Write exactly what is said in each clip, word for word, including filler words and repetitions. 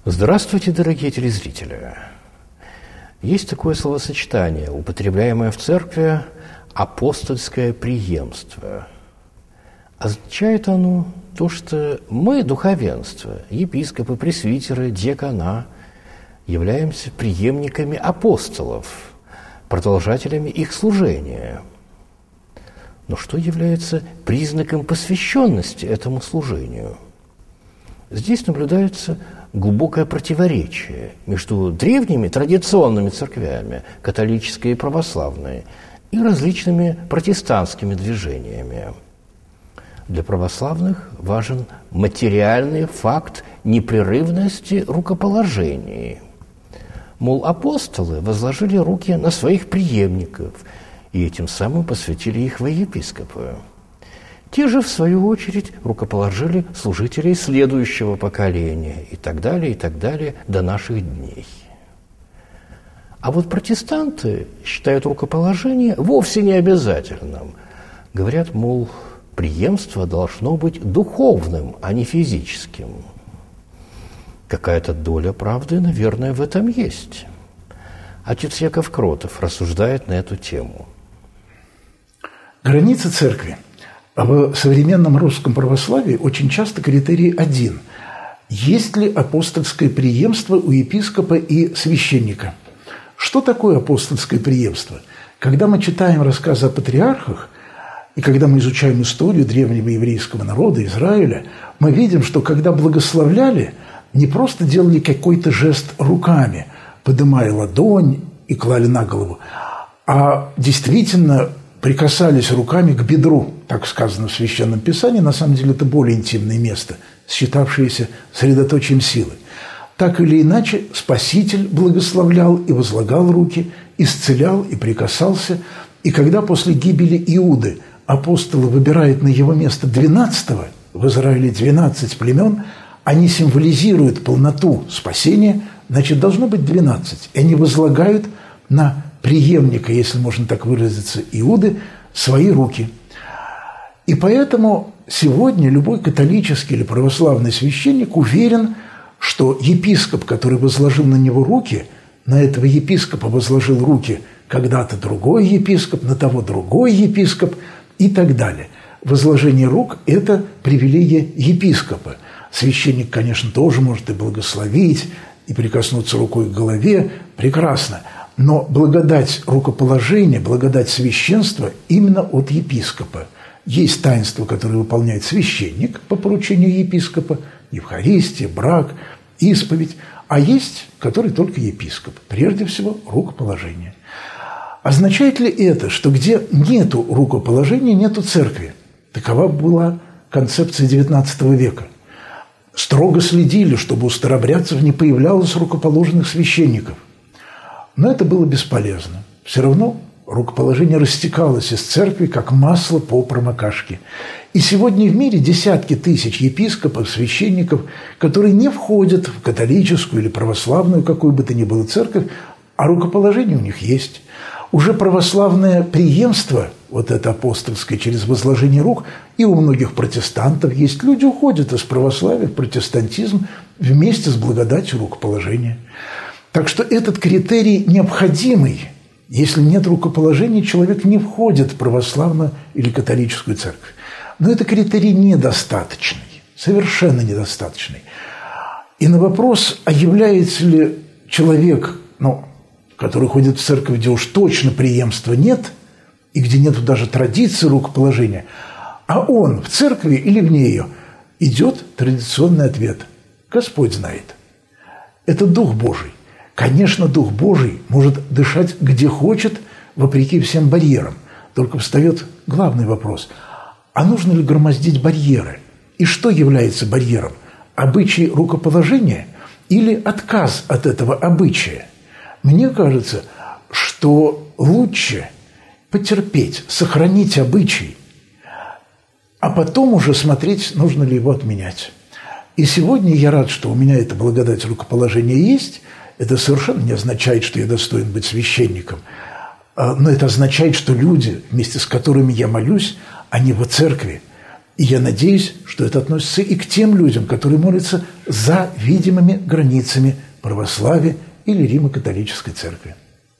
Здравствуйте, дорогие телезрители! Есть такое словосочетание, употребляемое в церкви «апостольское преемство». Означает оно то, что мы, духовенство, епископы, пресвитеры, диакона, являемся преемниками апостолов, продолжателями их служения. Но что является признаком посвященности этому служению? Здесь наблюдается глубокое противоречие между древними традиционными церквями, католической и православной, и различными протестантскими движениями. Для православных важен материальный факт непрерывности рукоположений. Мол, апостолы возложили руки на своих преемников и этим самым посвятили их во епископы. Те же, в свою очередь, рукоположили служителей следующего поколения и так далее, и так далее до наших дней. А вот протестанты считают рукоположение вовсе не обязательным. Говорят, мол, преемство должно быть духовным, а не физическим. Какая-то доля правды, наверное, в этом есть. Отец Яков Кротов рассуждает на эту тему. Границы церкви. А в современном русском православии очень часто критерий один. Есть ли апостольское преемство у епископа и священника? Что такое апостольское преемство? Когда мы читаем рассказы о патриархах, и когда мы изучаем историю древнего еврейского народа, Израиля, мы видим, что когда благословляли, не просто делали какой-то жест руками, подымая ладонь и клали на голову, а действительно прикасались руками к бедру, так сказано в Священном Писании, на самом деле это более интимное место, считавшееся средоточием силы. Так или иначе, Спаситель благословлял и возлагал руки, исцелял и прикасался, и когда после гибели Иуды апостолы выбирают на его место двенадцатого, в Израиле двенадцать племен, они символизируют полноту спасения, значит, должно быть двенадцать. И они возлагают на преемника, если можно так выразиться, Иуды, свои руки. И поэтому сегодня любой католический или православный священник уверен, что епископ, который возложил на него руки, на этого епископа возложил руки когда-то другой епископ, на того другой епископ и так далее. Возложение рук – это привилегия епископа. Священник, конечно, тоже может и благословить, и прикоснуться рукой к голове – прекрасно. Но благодать рукоположения, благодать священства именно от епископа. Есть таинства, которые выполняет священник по поручению епископа, Евхаристия, брак, исповедь, а есть, который только епископ. Прежде всего, рукоположение. Означает ли это, что где нету рукоположения, нету церкви? Такова была концепция девятнадцатого века. Строго следили, чтобы у старобрядцев не появлялось рукоположенных священников. Но это было бесполезно. Все равно рукоположение растекалось из церкви, как масло по промокашке. И сегодня в мире десятки тысяч епископов, священников, которые не входят в католическую или православную, какую бы то ни было церковь, а рукоположение у них есть. Уже православное преемство, вот это апостольское, через возложение рук, и у многих протестантов есть. Люди уходят из православия в протестантизм вместе с благодатью рукоположения. Так что этот критерий необходимый. Если нет рукоположения, человек не входит в православную или католическую церковь. Но это критерий недостаточный, совершенно недостаточный. И на вопрос, а является ли человек, ну, который ходит в церковь, где уж точно преемства нет, и где нет даже традиции рукоположения, а он в церкви или вне ее, идет традиционный ответ. Господь знает. Это Дух Божий. Конечно, Дух Божий может дышать где хочет, вопреки всем барьерам. Только встает главный вопрос. А нужно ли громоздить барьеры? И что является барьером? Обычай рукоположения или отказ от этого обычая? Мне кажется, что лучше потерпеть, сохранить обычай, а потом уже смотреть, нужно ли его отменять. И сегодня я рад, что у меня эта благодать рукоположения есть. Это совершенно не означает, что я достоин быть священником. Но это означает, что люди, вместе с которыми я молюсь, они во церкви. И я надеюсь, что это относится и к тем людям, которые молятся за видимыми границами православия или Римо-католической церкви.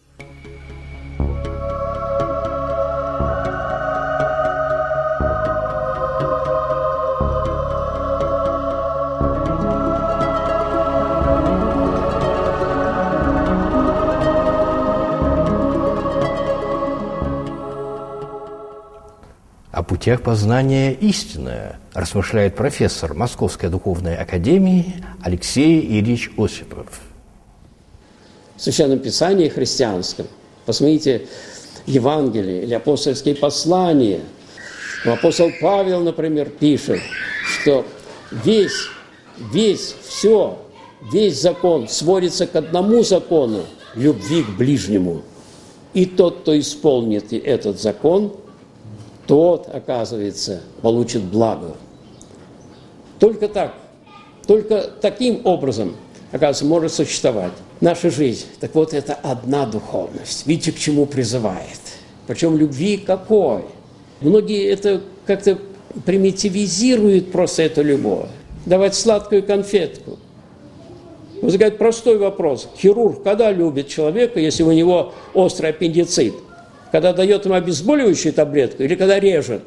О путях познания истины размышляет профессор Московской духовной академии Алексей Ильич Осипов. В Священном Писании христианском, посмотрите, Евангелие или апостольские послания. Апостол Павел, например, пишет, что весь, весь, все, весь закон сводится к одному закону – любви к ближнему. И тот, кто исполнит этот закон, тот, оказывается, получит благо. Только так, только таким образом, оказывается, может существовать наша жизнь. Так вот, это одна духовность. Видите, к чему призывает. Причем любви какой? Многие это как-то примитивизируют просто эту любовь. Давать сладкую конфетку. Возникает простой вопрос. Хирург когда любит человека, если у него острый аппендицит? Когда дает ему обезболивающую таблетку или когда режет?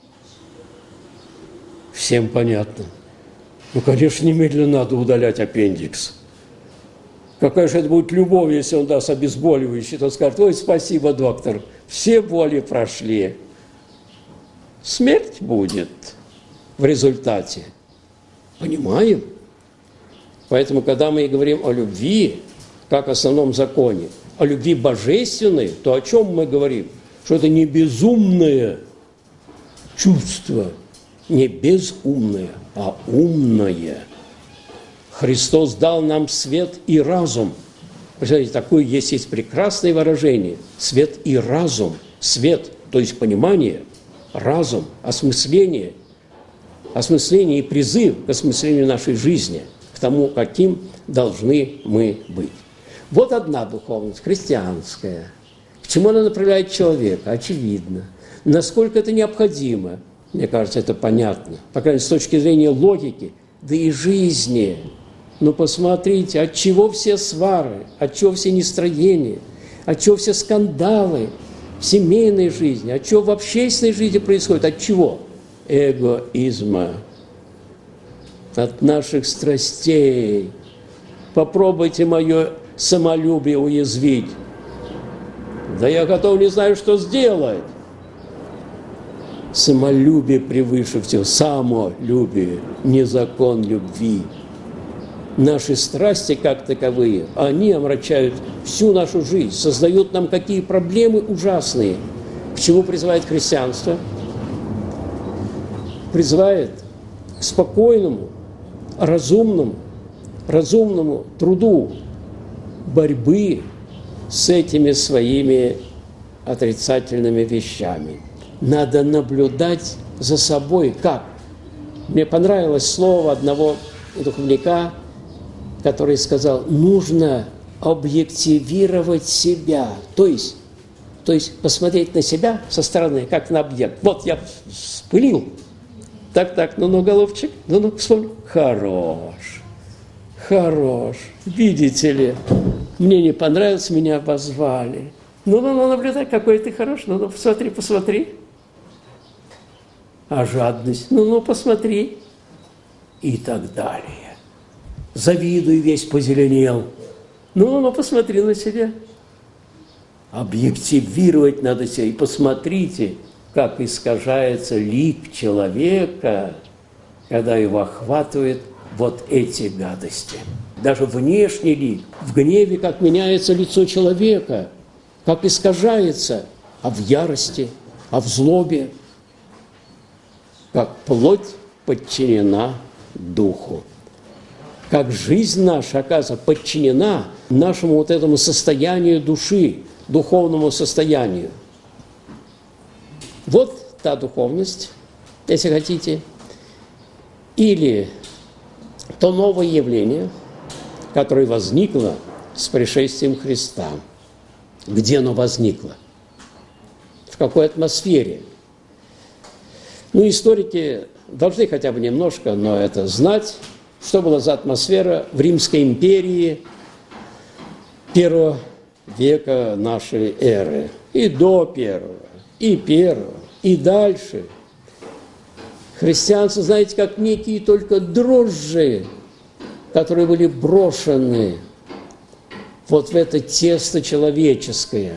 Всем понятно. Ну, конечно, немедленно надо удалять аппендикс. Какая же это будет любовь, если он даст обезболивающий, то скажет: ой, спасибо, доктор, все боли прошли. Смерть будет в результате. Понимаем? Поэтому, когда мы говорим о любви, как о основном законе, о любви божественной, то о чем мы говорим? Что это не безумное чувство, не безумное, а умное. Христос дал нам свет и разум. Представляете, такое есть, есть прекрасное выражение. Свет и разум. Свет, то есть понимание, разум, осмысление, осмысление и призыв к осмыслению нашей жизни, к тому, каким должны мы быть. Вот одна духовность, христианская. К чему она направляет человека? Очевидно. Насколько это необходимо? Мне кажется, это понятно. По крайней мере, с точки зрения логики, да и жизни. Но посмотрите, от чего все свары, от чего все нестроения, от чего все скандалы в семейной жизни, от чего в общественной жизни происходит, от чего? Эгоизма, от наших страстей. Попробуйте мое самолюбие уязвить. Да я готов, не знаю, что сделать. Самолюбие превыше всего, самолюбие, не закон любви. Наши страсти, как таковые, они омрачают всю нашу жизнь, создают нам какие проблемы ужасные. К чему призывает христианство? Призывает к спокойному, разумному, разумному труду борьбы с этими своими отрицательными вещами. Надо наблюдать за собой. Как? Мне понравилось слово одного духовника, который сказал: нужно объективировать себя. То есть, то есть посмотреть на себя со стороны, как на объект. Вот я вспылил. Так-так, ну-ну, голубчик, ну-ну, вспомни. Хорош, хорош. Видите ли, мне не понравилось, меня обозвали. Ну-ну, наблюдай, какой ты хорош. Ну-ну, посмотри, посмотри. А жадность? Ну-ну, посмотри. И так далее. Завидуй, весь позеленел. Ну-ну, посмотри на себя. Объективировать надо себя. И посмотрите, как искажается лик человека, когда его охватывают вот эти гадости. Даже внешний лик. В гневе, как меняется лицо человека, как искажается, а в ярости, а в злобе, как плоть подчинена духу. Как жизнь наша, оказывается, подчинена нашему вот этому состоянию души, духовному состоянию. Вот та духовность, если хотите, или то новое явление, которое возникло с пришествием Христа. Где оно возникло? В какой атмосфере? Ну, историки должны хотя бы немножко, но это знать, что была за атмосфера в Римской империи первого века нашей эры. И до первого, и первого, и дальше. Христианство, знаете, как некие только дрожжи, которые были брошены вот в это тесто человеческое.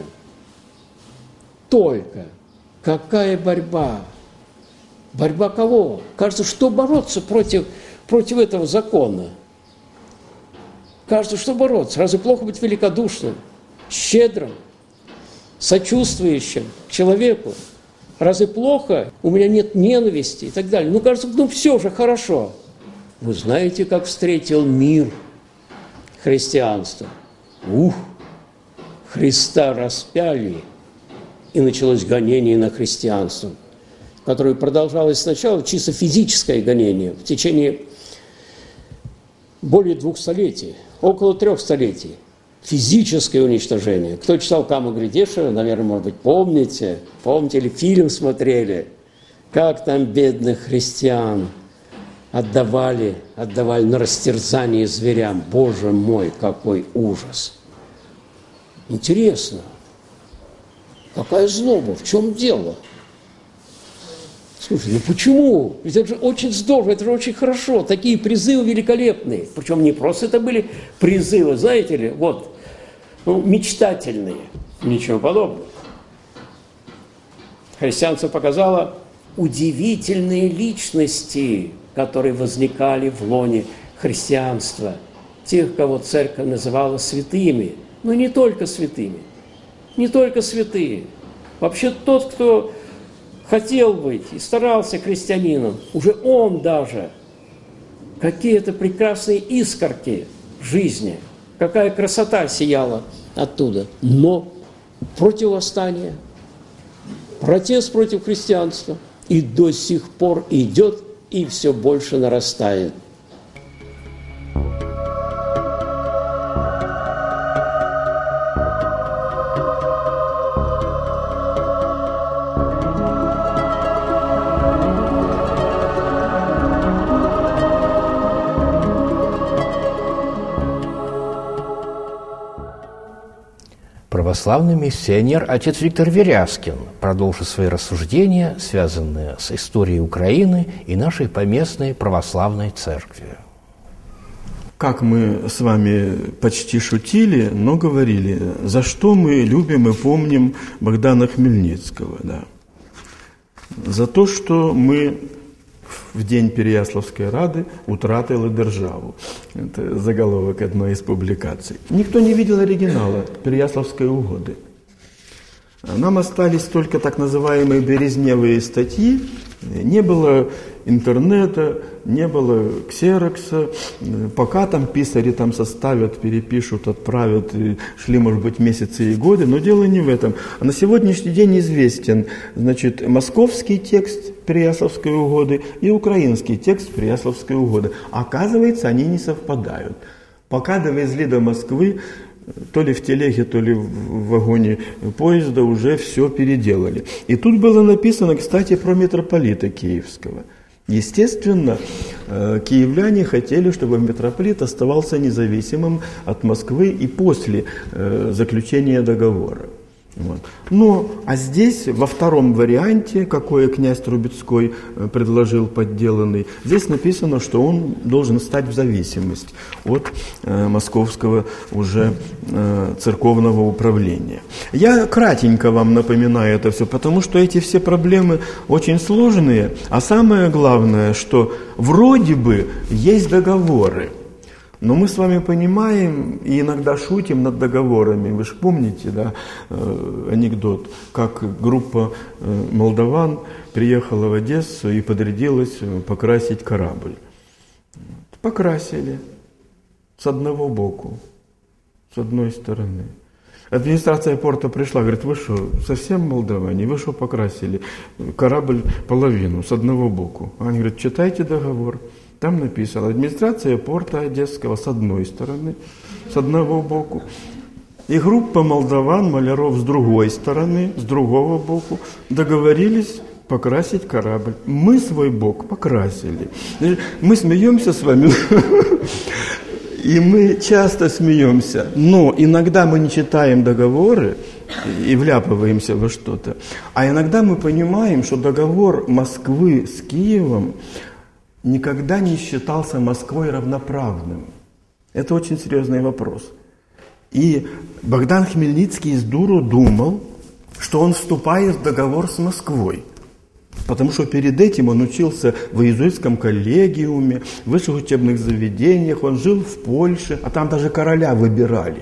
Только какая борьба? Борьба кого? Кажется, что бороться против, против этого закона? Кажется, что бороться? Разве плохо быть великодушным, щедрым, сочувствующим к человеку? Разве плохо? У меня нет ненависти и так далее. Ну, кажется, ну все же хорошо. Вы знаете, как встретил мир христианство? Ух! Христа распяли, и началось гонение на христианство, которое продолжалось сначала, чисто физическое гонение, в течение более двух столетий, около трех столетий. Физическое уничтожение. Кто читал Каму Гридешева, наверное, может быть, помните, помните или фильм смотрели, как там бедных христиан отдавали, отдавали на растерзание зверям. Боже мой, какой ужас! Интересно, какая злоба, в чем дело? Слушай, ну почему? Ведь это же очень здорово, это же очень хорошо. Такие призывы великолепные. Причем не просто это были призывы, знаете ли, вот, ну, мечтательные. Ничего подобного. Христианство показало удивительные личности, которые возникали в лоне христианства. Тех, кого церковь называла святыми. Но не только святыми. Не только святые. Вообще тот, кто хотел быть и старался христианином, уже он даже, какие-то прекрасные искорки в жизни, какая красота сияла оттуда. Но противостояние, протест против христианства и до сих пор идет и все больше нарастает. Православный миссионер отец Виктор Верязкин продолжит свои рассуждения, связанные с историей Украины и нашей поместной православной церкви. Как мы с вами почти шутили, но говорили, за что мы любим и помним Богдана Хмельницкого. Да? За то, что мы в день Переяславской Рады утратили державу. Это заголовок одной из публикаций. Никто не видел оригинала Переяславской угоды. Нам остались только так называемые березневые статьи. Не было интернета, не было ксерокса. Пока там писари там составят, перепишут, отправят, шли, может быть, месяцы и годы, но дело не в этом. А на сегодняшний день известен, значит, московский текст Переяславской угоды и украинский текст Переяславской угоды. Оказывается, они не совпадают. Пока довезли до Москвы, то ли в телеге, то ли в вагоне поезда уже все переделали. И тут было написано, кстати, про митрополита Киевского. Естественно, киевляне хотели, чтобы митрополит оставался независимым от Москвы и после заключения договора. Вот. Но, а здесь, во втором варианте, какое князь Трубецкой предложил подделанный, здесь написано, что он должен стать в зависимость от э, московского уже э, церковного управления. Я кратенько вам напоминаю это все, потому что эти все проблемы очень сложные, а самое главное, что вроде бы есть договоры. Но мы с вами понимаем и иногда шутим над договорами. Вы же помните, да, анекдот, как группа молдаван приехала в Одессу и подрядилась покрасить корабль. Покрасили с одного боку, с одной стороны. Администрация порта пришла, говорит, вы что, совсем молдаване? Вы что покрасили корабль половину, с одного боку? Они говорят, читайте договор. Там написано, администрация порта Одесского с одной стороны, с одного боку, и группа молдаван, маляров с другой стороны, с другого боку, договорились покрасить корабль. Мы свой бог покрасили. Мы смеемся с вами, и мы часто смеемся, но иногда мы не читаем договоры и вляпываемся во что-то. А иногда мы понимаем, что договор Москвы с Киевом никогда не считался Москвой равноправным. Это очень серьезный вопрос. И Богдан Хмельницкий с дуру думал, что он вступает в договор с Москвой. Потому что перед этим он учился в иезуитском коллегиуме, в высших учебных заведениях, он жил в Польше, а там даже короля выбирали.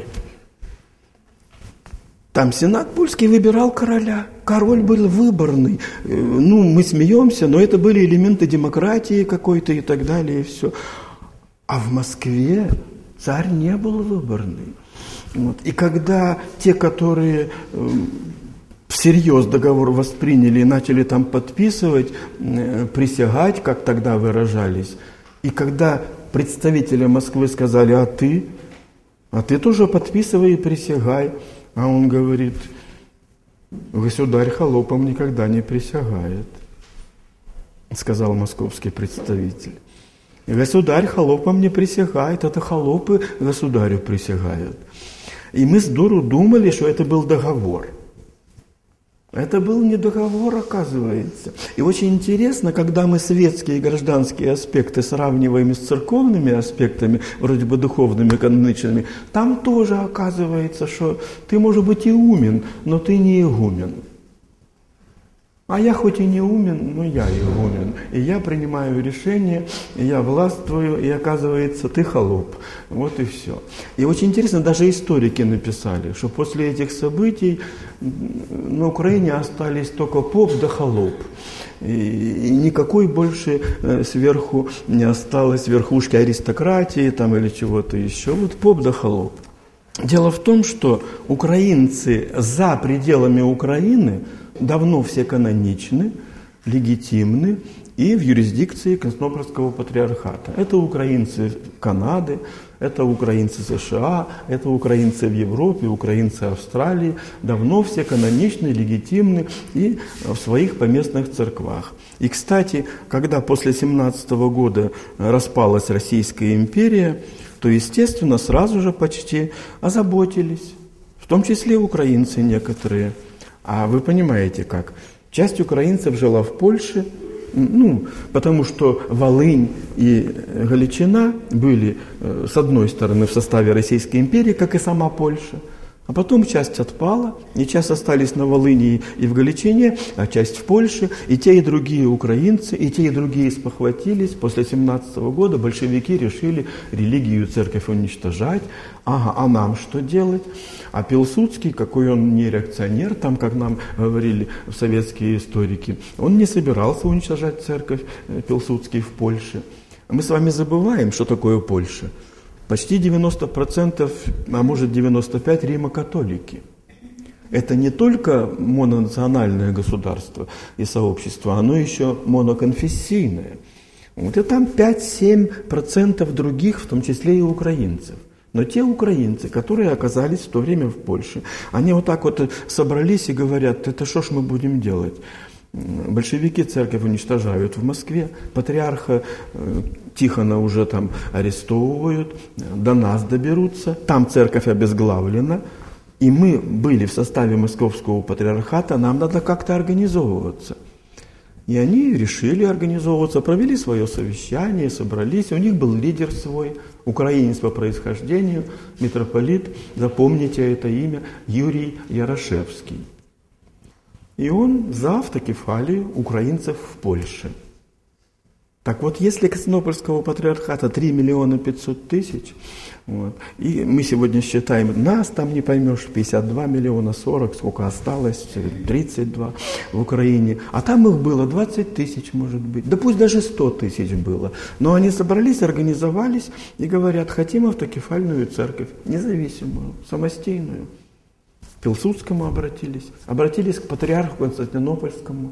Там сенат польский выбирал короля. Король был выборный. Ну, мы смеемся, но это были элементы демократии какой-то и так далее, и все. А в Москве царь не был выборный. Вот. И когда те, которые э, всерьез договор восприняли и начали там подписывать, э, присягать, как тогда выражались, и когда представители Москвы сказали: а ты? А ты тоже подписывай и присягай. А он говорит: государь холопам никогда не присягает, сказал московский представитель. Государь холопам не присягает, это холопы государю присягают. И мы с дуру думали, что это был договор. Это был не договор, оказывается. И очень интересно, когда мы светские и гражданские аспекты сравниваем с церковными аспектами, вроде бы духовными, каноничными, там тоже оказывается, что ты, может быть, и умен, но ты не игумен. А я хоть и не умен, но я игумен. И я принимаю решения, и я властвую, и оказывается, ты холоп. Вот и все. И очень интересно, даже историки написали, что после этих событий на Украине остались только поп да холоп. И, и никакой больше э, сверху не осталось верхушки аристократии там, или чего-то еще. Вот поп да холоп. Дело в том, что украинцы за пределами Украины давно все каноничны, легитимны и в юрисдикции Константинопольского патриархата. Это украинцы Канады, это украинцы США, это украинцы в Европе, украинцы Австралии. Давно все каноничны, легитимны и в своих поместных церквах. И, кстати, когда после семнадцатого года распалась Российская империя, то, естественно, сразу же почти озаботились, в том числе украинцы некоторые. А вы понимаете как? Часть украинцев жила в Польше, ну, потому что Волынь и Галичина были, с одной стороны, в составе Российской империи, как и сама Польша. А потом часть отпала, и часть остались на Волыни и в Галичине, а часть в Польше. И те, и другие украинцы, и те, и другие спохватились. После семнадцатого года большевики решили религию и церковь уничтожать. Ага, а нам что делать? А Пилсудский, какой он не реакционер, там, как нам говорили советские историки, он не собирался уничтожать церковь, Пилсудский, в Польше. Мы с вами забываем, что такое Польша. Почти девяносто процентов, а может девяносто пять процентов римо-католики. Это не только мононациональное государство и сообщество, оно еще моноконфессийное. Вот и там пять-семь процентов других, в том числе и украинцев. Но те украинцы, которые оказались в то время в Польше, они вот так вот собрались и говорят: это что ж мы будем делать? Большевики церковь уничтожают в Москве, патриарха э, Тихона уже там арестовывают, до нас доберутся, там церковь обезглавлена, и мы были в составе московского патриархата, нам надо как-то организовываться. И они решили организовываться, провели свое совещание, собрались, у них был лидер свой, украинец по происхождению, митрополит, запомните это имя, Юрий Ярошевский. И он за автокефалию украинцев в Польше. Так вот, если Константинопольского патриархата три миллиона пятьсот тысяч, вот, и мы сегодня считаем, нас там не поймешь, пятьдесят два миллиона, сорок, сколько осталось, тридцать два в Украине, а там их было двадцать тысяч, может быть, да пусть даже сто тысяч было, но они собрались, организовались и говорят: хотим автокефальную церковь, независимую, самостийную. К Пилсудскому обратились, обратились к патриарху Константинопольскому.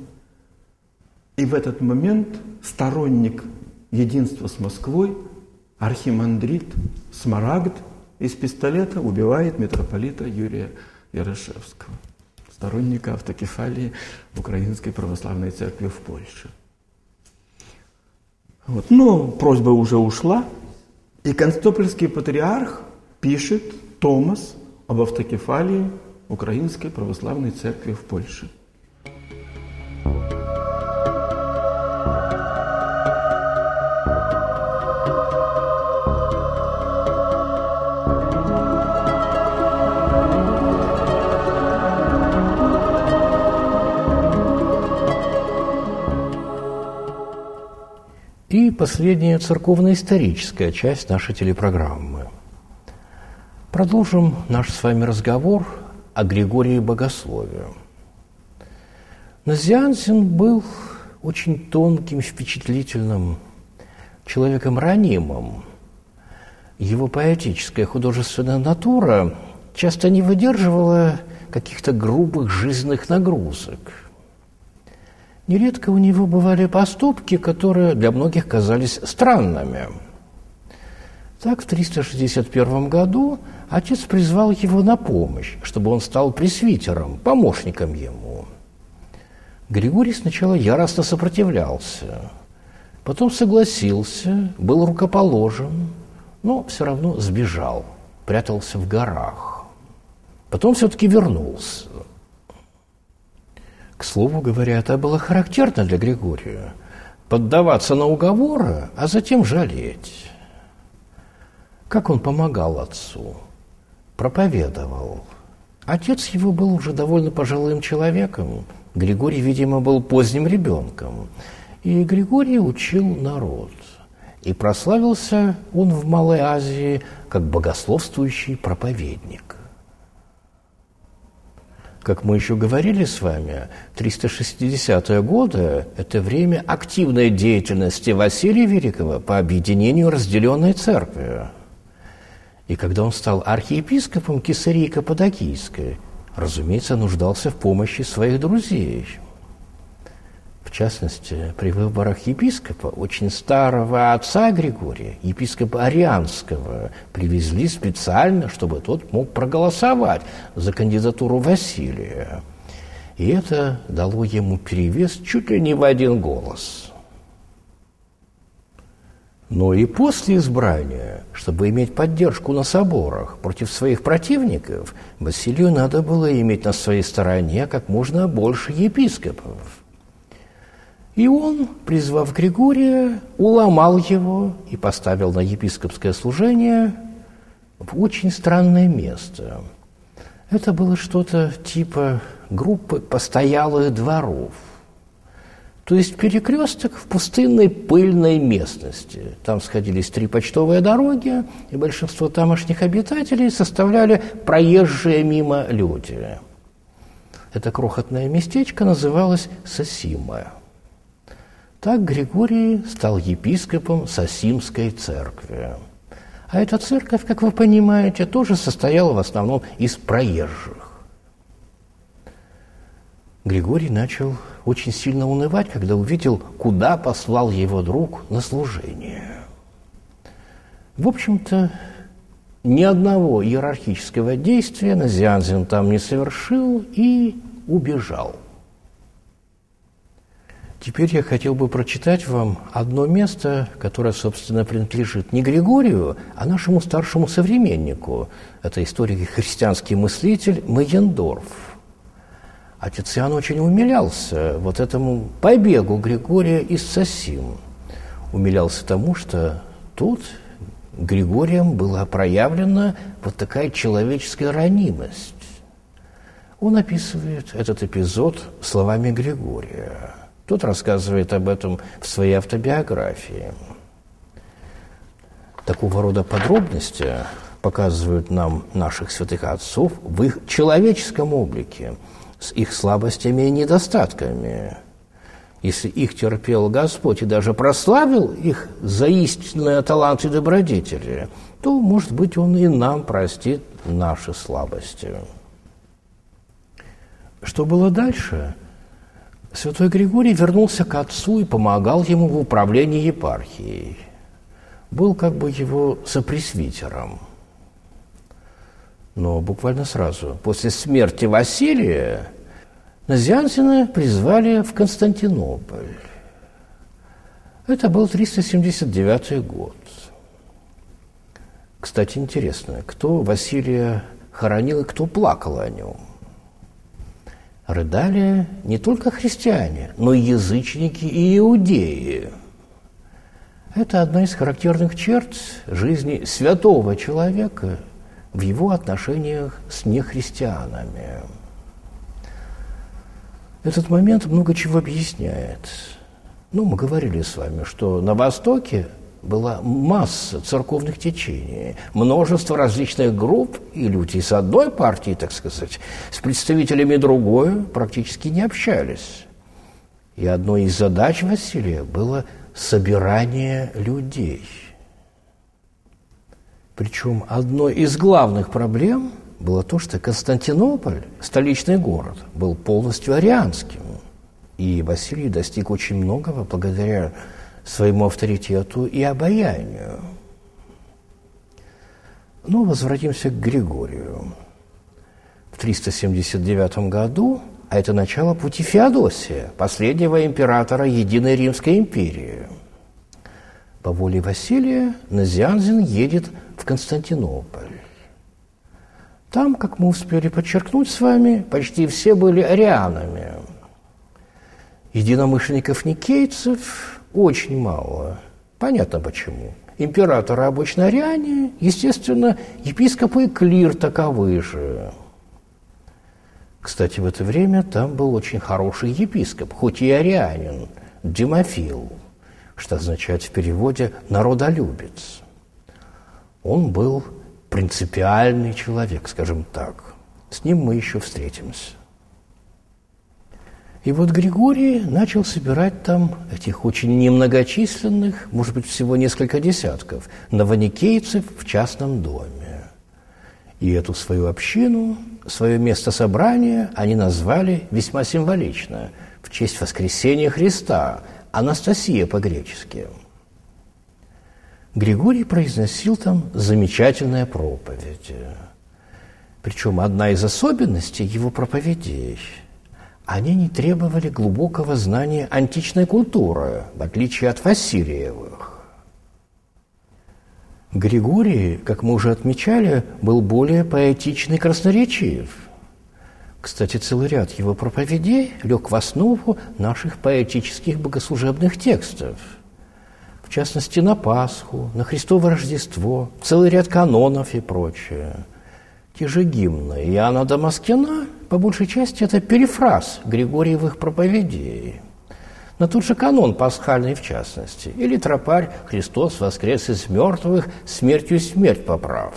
И в этот момент сторонник единства с Москвой, архимандрит Смарагд, из пистолета убивает митрополита Юрия Ярошевского. сторонника автокефалии Украинской Православной Церкви в Польше. Вот. Но просьба уже ушла, и Константинопольский патриарх пишет Томас об автокефалии Украинской Православной Церкви в Польше. И последняя церковно-историческая часть нашей телепрограммы. Продолжим наш с вами разговор о Григории Богослове. Назианзен был очень тонким, впечатлительным человеком ранимым. Его поэтическая художественная натура часто не выдерживала каких-то грубых жизненных нагрузок. Нередко у него бывали поступки, которые для многих казались странными. Так, в триста шестьдесят первом году отец призвал его на помощь, чтобы он стал пресвитером, помощником ему. Григорий сначала яростно сопротивлялся, потом согласился, был рукоположен, но все равно сбежал, прятался в горах. Потом все-таки вернулся. К слову говоря, это было характерно для Григория – поддаваться на уговоры, а затем жалеть. Как он помогал отцу? Проповедовал. Отец его был уже довольно пожилым человеком. Григорий, видимо, был поздним ребенком. И Григорий учил народ. И прославился он в Малой Азии как богословствующий проповедник. Как мы еще говорили с вами, триста шестидесятые годы – это время активной деятельности Василия Великого по объединению разделенной церкви. И когда он стал архиепископом Кесарии Каппадокийской, разумеется, нуждался в помощи своих друзей. В частности, при выборах епископа очень старого отца Григория, епископа Арианского, привезли специально, чтобы тот мог проголосовать за кандидатуру Василия. И это дало ему перевес чуть ли не в один голос. Но и после избрания, чтобы иметь поддержку на соборах против своих противников, Василию надо было иметь на своей стороне как можно больше епископов. И он, призвав Григория, уломал его и поставил на епископское служение в очень странное место. Это было что-то типа группы постоялых дворов. То есть перекресток в пустынной пыльной местности. Там сходились три почтовые дороги, и большинство тамошних обитателей составляли проезжие мимо люди. Это крохотное местечко называлось Сосима. Так Григорий стал епископом Сосимской церкви. А эта церковь, как вы понимаете, тоже состояла в основном из проезжих. Григорий начал очень сильно унывать, когда увидел, куда послал его друг на служение. В общем-то, ни одного иерархического действия Назианзен там не совершил и убежал. Теперь я хотел бы прочитать вам одно место, которое, собственно, принадлежит не Григорию, а нашему старшему современнику. Это историк и христианский мыслитель Мейендорф. Отец Иоанн очень умилялся вот этому побегу Григория из Сосим. Умилялся тому, что тут Григорием была проявлена вот такая человеческая ранимость. Он описывает этот эпизод словами Григория. Тот рассказывает об этом в своей автобиографии. Такого рода подробности показывают нам наших святых отцов в их человеческом облике, с их слабостями и недостатками. Если их терпел Господь и даже прославил их за истинные таланты и добродетели, то, может быть, Он и нам простит наши слабости. Что было дальше? Святой Григорий вернулся к отцу и помогал ему в управлении епархией. Был как бы его сопресвитером. Но буквально сразу, после смерти Василия, Назианзена призвали в Константинополь. Это был триста семьдесят девятый год. Кстати, интересно, кто Василия хоронил и кто плакал о нем? Рыдали не только христиане, но и язычники и иудеи. Это одна из характерных черт жизни святого человека в его отношениях с нехристианами. Этот момент много чего объясняет. Ну, мы говорили с вами, что на Востоке была масса церковных течений, множество различных групп, и люди с одной партии, так сказать, с представителями другой практически не общались. И одной из задач Василия было собирание людей. Причем одной из главных проблем было то, что Константинополь, столичный город, был полностью арианским. И Василий достиг очень многого благодаря своему авторитету и обаянию. Ну, возвратимся к Григорию. В триста семьдесят девятом году, а это начало пути Феодосия, последнего императора Единой Римской империи. По воле Василия Назианзен едет в Константинополь. Там, как мы успели подчеркнуть с вами, почти все были арианами. Единомышленников-никейцев очень мало. Понятно почему. Императоры обычно ариане, естественно, епископы и клир таковы же. Кстати, в это время там был очень хороший епископ, хоть и арианин, Димофил, что означает в переводе «народолюбец». Он был принципиальный человек, скажем так. С ним мы еще встретимся. И вот Григорий начал собирать там этих очень немногочисленных, может быть, всего несколько десятков, новоникейцев в частном доме. И эту свою общину, свое место собрания они назвали весьма символично, в честь воскресения Христа, Анастасия по-гречески. Григорий произносил там замечательные проповеди. Причем одна из особенностей его проповедей – они не требовали глубокого знания античной культуры, в отличие от Васильевых. Григорий, как мы уже отмечали, был более поэтичный и красноречив. Кстати, целый ряд его проповедей лег в основу наших поэтических богослужебных текстов. В частности, на Пасху, на Христово Рождество, целый ряд канонов и прочее. Те же гимны Иоанна Дамаскина, по большей части, это перефраз Григорьевых проповедей. На тот же канон пасхальный, в частности, или тропарь «Христос воскрес из мертвых, смертью смерть поправ».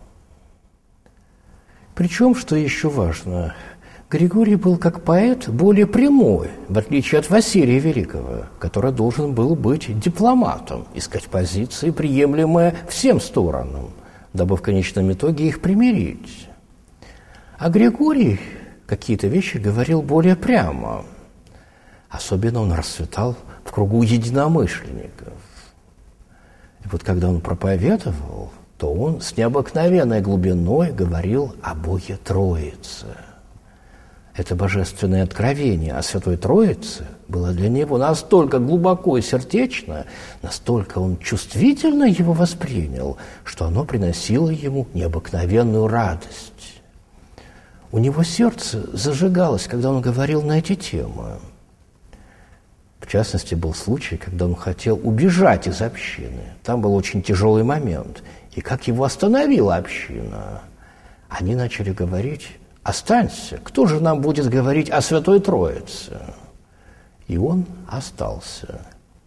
Причем, что еще важно, Григорий был как поэт более прямой, в отличие от Василия Великого, который должен был быть дипломатом, искать позиции, приемлемые всем сторонам, дабы в конечном итоге их примирить. А Григорий какие-то вещи говорил более прямо. Особенно он расцветал в кругу единомышленников. И вот когда он проповедовал, то он с необыкновенной глубиной говорил о Боге Троице. Это божественное откровение о Святой Троице было для него настолько глубоко и сердечно, настолько он чувствительно его воспринял, что оно приносило ему необыкновенную радость. У него сердце зажигалось, когда он говорил на эти темы. В частности, был случай, когда он хотел убежать из общины. Там был очень тяжелый момент. И как его остановила община? Они начали говорить: «Останься, кто же нам будет говорить о Святой Троице?» И он остался.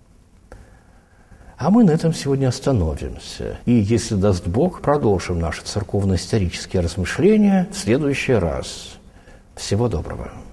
А мы на этом сегодня остановимся. И, если даст Бог, продолжим наши церковно-исторические размышления в следующий раз. Всего доброго.